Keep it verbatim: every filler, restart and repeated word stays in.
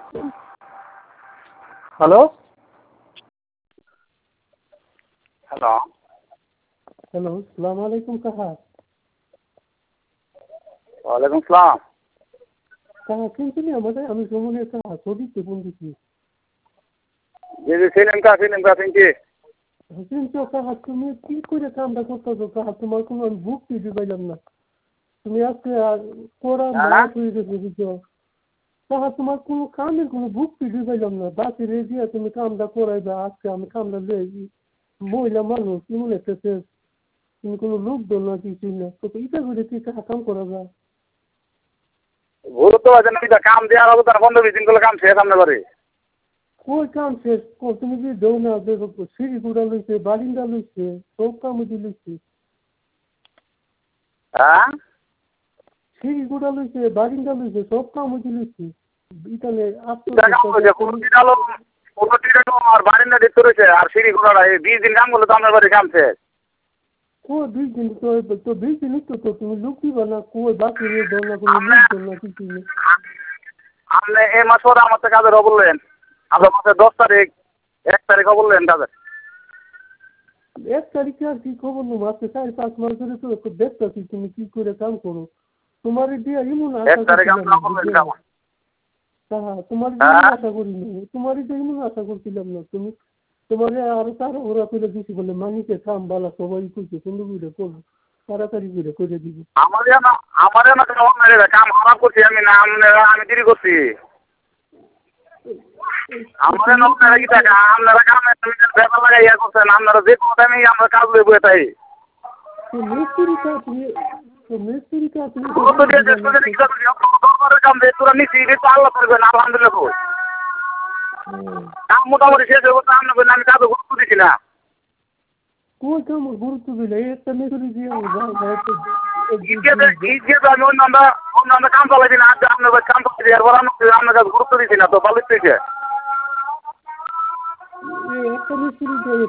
Hello hello hello সালাম আলাইকুম কাহা ওয়ালাইকুম সালাম। কাহা শুনছিলি আমাদের আমি সুমনের কাহা সদিককে ফোন দিচ্ছি জি জি ছিলেন কা ছিলেন কা শুনছি। শুনছো কাহা তুমি কি করে কামটা করতেছো কাহা তোমার কোনো আমি বুক দিতে পাইলাম না তুমি আজকে কড়া হ্যাঁ মাছ হয়ে গেছে বুঝছো কাহা তোমার কোনো কামের কোনো বুক দিতে পাইলাম না বাকি রেডিয়া তুমি কামটা করাইবা আজকে আমি কামটা লই মহিলা মানুষ ইমন একটা শেষ তুমি কোনো লোক দল না কিছু না তো ইটা করে কি কাহা কাম করা যায় গুরুত্ব আছে না কাম দেওয়ার হবে তার পনেরো বিশ দিন করলে কাম শেষ আপনার বাড়ি। কই কাম শেষ তুমি যদি দেও না দেখো সিঁড়ি গুড়া লইছে বারিন্দা লইছে সব কাম দি লইছে হ্যাঁ সিঁড়ি গুড়া লইছে বারিন্দা লইছে সব কাম দি লইছে ইতালে কাম করেছে কুড়ি আলো পনেরো আর বারিন্দা দিতে রয়েছে আর সিঁড়ি ঘোড়া এই বিশ দিন কাম করলে তো আপনার বাড়ি কাম শেষ। কই বিশ দিন তো তো বিশ দিন তো তো তুমি লোক দিবা না কই বাকি রে দাও না কোনো লোক দাও না কিছু নেই আপনি এই মাস পরে আমার থেকে কাজের বললেন আপনার মাসের দশ তারিখ এক তারিখ বললেন কাজের। এক তারিখে আর কি খবর নেবো আজকে চার পাঁচ মাস ধরে তো একটু ব্যস্ত আছি তুমি কি করে কাম করো তোমার দিয়ে ইমন এক আশা তারিখ আপনার করছিলাম বললেন না কাম। হ্যাঁ তোমার দিয়ে হ্যাঁ আশা করিনি তোমার দিয়ে ইমন আশা করছিলাম না তুমি তোমার আরো তার ওরা করে দিছি বলে মানিকে কাম বালা সবাই কইছে সুন্দর করে করবো তাড়াতাড়ি করে করে দিব আমার না আমার না কাম মেরে কাম খারাপ করছি আমি না আমি দেরি করছি আমাদের আপনারা কি টাকা আপনারা কামে ব্যাপার লাগাই ইয়া করছেন আপনারা যে কোনো টাইমে আমরা কাজ লইব এটাই মিস্ত্রি কাজ মিস্ত্রি কাজ কত দিয়ে দেশ করে কি করবে দরবারের কাম দিয়ে তোরা নিছি এটা তো আল্লাহ করবেন আলহামদুলিল্লাহ কই কাম মোটামুটি শেষ হয়ে গেছে আপনি বললেন আমি কাজে গুরুত্ব দিচ্ছি না কই কাম গুরুত্ব দিলে একটা মিস্ত্রি দিয়ে ঈদ আমি অন্য আমরা অন্য আমরা কাম চালাই দিন আজ আপনার কাম চালাই এরপর আপনার কাছে গুরুত্ব দিচ্ছি না তো ভালো থেকে একটা মিস্ত্রি